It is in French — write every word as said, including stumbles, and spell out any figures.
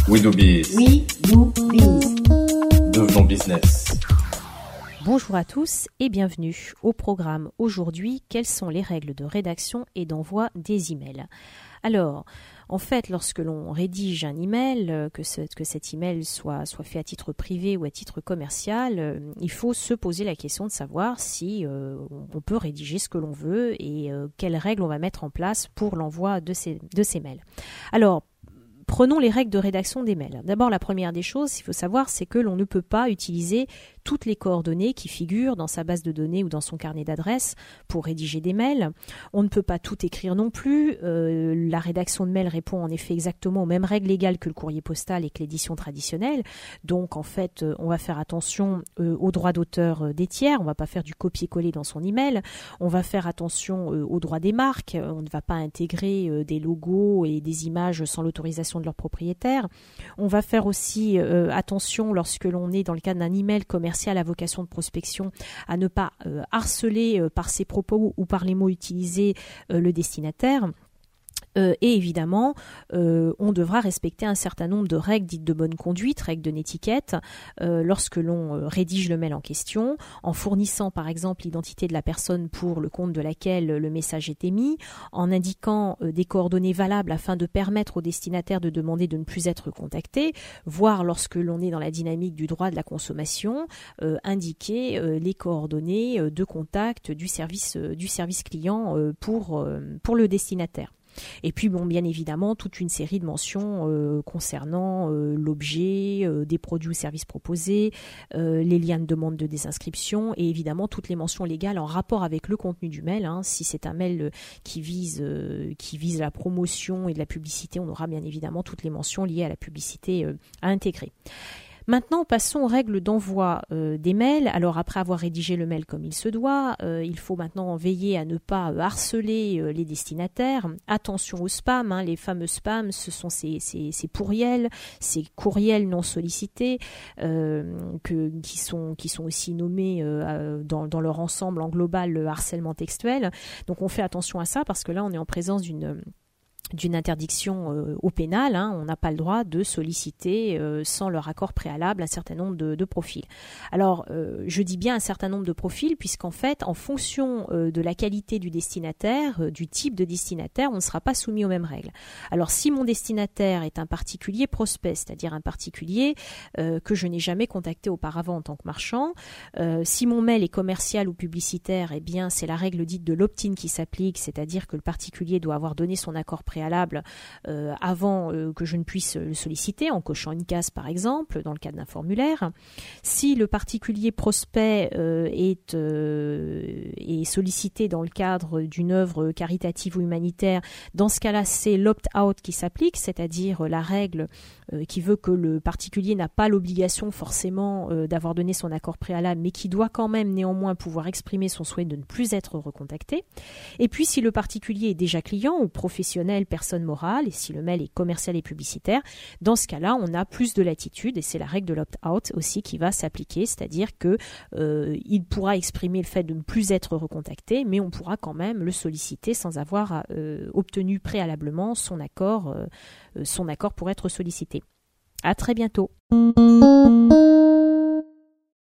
We do biz. We do biz. Devenons business. Bonjour à tous et bienvenue au programme aujourd'hui. Quelles sont les règles de rédaction et d'envoi des emails ? Alors, en fait, lorsque l'on rédige un email, que, ce, que cet email soit, soit fait à titre privé ou à titre commercial, euh, il faut se poser la question de savoir si euh, on peut rédiger ce que l'on veut et euh, quelles règles on va mettre en place pour l'envoi de ces, de ces mails. Alors, prenons les règles de rédaction des mails. D'abord, la première des choses, il faut savoir, c'est que l'on ne peut pas utiliser toutes les coordonnées qui figurent dans sa base de données ou dans son carnet d'adresses pour rédiger des mails. On ne peut pas tout écrire non plus. Euh, la rédaction de mail répond en effet exactement aux mêmes règles légales que le courrier postal et que l'édition traditionnelle. Donc, en fait, on va faire attention euh, aux droits d'auteur des tiers. On ne va pas faire du copier-coller dans son email. On va faire attention euh, aux droits des marques. On ne va pas intégrer euh, des logos et des images sans l'autorisation de leurs propriétaires. On va faire aussi euh, attention lorsque l'on est dans le cadre d'un email commercial à vocation de prospection à ne pas euh, harceler euh, par ses propos ou par les mots utilisés euh, le destinataire. Euh, et évidemment, euh, on devra respecter un certain nombre de règles dites de bonne conduite, règles de l'étiquette, euh, lorsque l'on euh, rédige le mail en question, en fournissant par exemple l'identité de la personne pour le compte de laquelle le message est émis, en indiquant euh, des coordonnées valables afin de permettre au destinataire de demander de ne plus être contacté, voire lorsque l'on est dans la dynamique du droit de la consommation, euh, indiquer euh, les coordonnées euh, de contact du service, euh, du service client euh, pour, euh, pour le destinataire. Et puis, bon, bien évidemment, toute une série de mentions euh, concernant euh, l'objet, euh, des produits ou services proposés, euh, les liens de demande de désinscription et évidemment toutes les mentions légales en rapport avec le contenu du mail. Hein. Si c'est un mail qui vise, euh, qui vise la promotion et de la publicité, on aura bien évidemment toutes les mentions liées à la publicité euh, à intégrer. Maintenant, passons aux règles d'envoi euh, des mails. Alors, après avoir rédigé le mail comme il se doit, euh, il faut maintenant veiller à ne pas euh, harceler euh, les destinataires. Attention aux spams, hein, les fameux spams, ce sont ces, ces, ces pourriels, ces courriels non sollicités euh, que, qui, sont, qui sont aussi nommés euh, dans, dans leur ensemble en global le harcèlement textuel. Donc, on fait attention à ça parce que là, on est en présence d'une... d'une interdiction euh, au pénal, hein, on n'a pas le droit de solliciter euh, sans leur accord préalable un certain nombre de, de profils. Alors, euh, je dis bien un certain nombre de profils puisqu'en fait, en fonction euh, de la qualité du destinataire, euh, du type de destinataire, on ne sera pas soumis aux mêmes règles. Alors, si mon destinataire est un particulier prospect, c'est-à-dire un particulier euh, que je n'ai jamais contacté auparavant en tant que marchand, euh, si mon mail est commercial ou publicitaire, eh bien, c'est la règle dite de l'opt-in qui s'applique, c'est-à-dire que le particulier doit avoir donné son accord préalable Euh, avant euh, que je ne puisse le solliciter en cochant une case par exemple dans le cadre d'un formulaire. Si le particulier prospect euh, est, euh, est sollicité dans le cadre d'une œuvre caritative ou humanitaire, dans ce cas-là c'est l'opt-out qui s'applique, c'est-à-dire la règle euh, qui veut que le particulier n'a pas l'obligation forcément euh, d'avoir donné son accord préalable mais qui doit quand même néanmoins pouvoir exprimer son souhait de ne plus être recontacté. Et puis si le particulier est déjà client ou professionnel, personne morale, et si le mail est commercial et publicitaire, dans ce cas-là, on a plus de latitude, et c'est la règle de l'opt-out aussi qui va s'appliquer, c'est-à-dire que euh, il pourra exprimer le fait de ne plus être recontacté, mais on pourra quand même le solliciter sans avoir euh, obtenu préalablement son accord, euh, son accord pour être sollicité. À très bientôt.